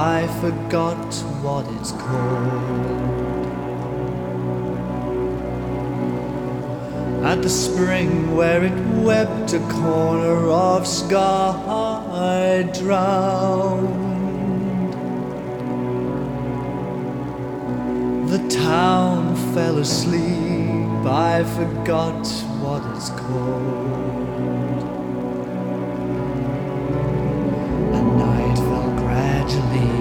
I forgot what it's called. At the spring where it wept a corner of sky drowned, the town fell asleep. I forgot what it's called. And night fell gradually